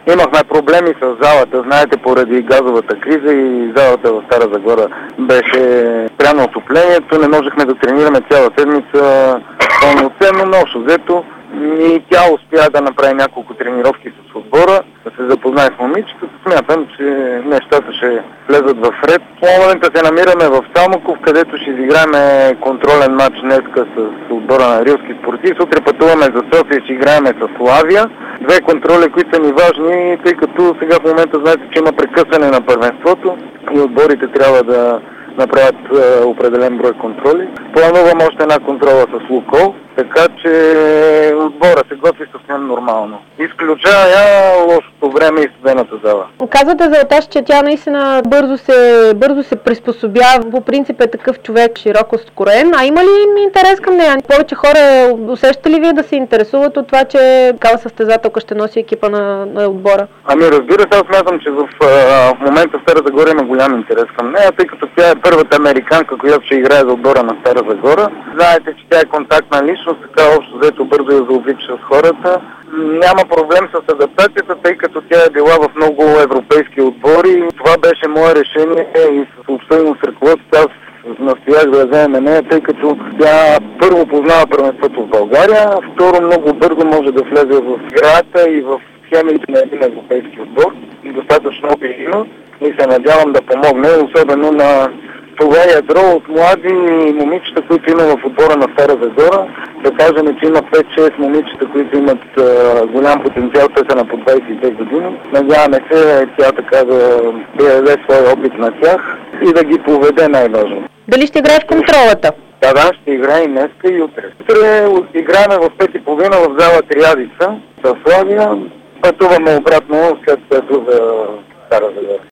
Имахме проблеми с залата, знаете, поради газовата криза и залата в Стара Загора беше спряно отоплението, не можехме да тренираме цяла седмица пълноценно, но общо взето и тя успя да направи няколко тренировки с отбора, да се запознае с момичетата. Смятам, че нещата ще влезат в ред. В момента се намираме в Самоков, където ще изиграем контролен матч днеска с отбора на Рилски спортив. Утре пътуваме за София и ще играем с Славия. Две контроли, които са ни важни, тъй като сега в момента знаете, че има прекъсване на първенството и отборите трябва да направят определен брой контроли. Планувам още една контрола с Лукол, така че отбора се готви съвсем нормално. Изключая лошото време и студената зала. Казвате за Аташ, че тя наистина бързо се приспособява. По принцип е такъв човек широко скроен. А има ли интерес към нея? Повече хора усещате ли вие да се интересуват от това, че такава състезателка ще носи екипа на отбора? Ами разбира се, аз смятам, че в момента в Стара Загора има голям интерес към нея, тъй като тя е първата американка, която ще играе за отбора на Стара Загора. Знаете, че тя е контактна личност, така общо взето бързо я заобича с хората. Няма проблем с адаптацията, тъй като тя е била в много европейски отбори. Това беше мое решение и с обсъдено с ръководството. Аз настоях да вземем нея, тъй като тя първо познава първенството в България, второ много бързо може да влезе в играта и в схемите на един европейски отбор. Достатъчно опит има и се надявам да помогне, особено на това ядро от млади момичета, които има в отбора на Стара Загора. Да кажем, че има 5-6 момичета, които имат голям потенциал, те са на по 22 години. Надяваме се тя така да даде своя опит на тях и да ги поведе най-важно. Дали ще играе в контролата? Да, ще играе и днеска и утре. Утре играем в 5:30 в зала Триадица, в Славия. Пътуваме обратно след което за Стара Загора.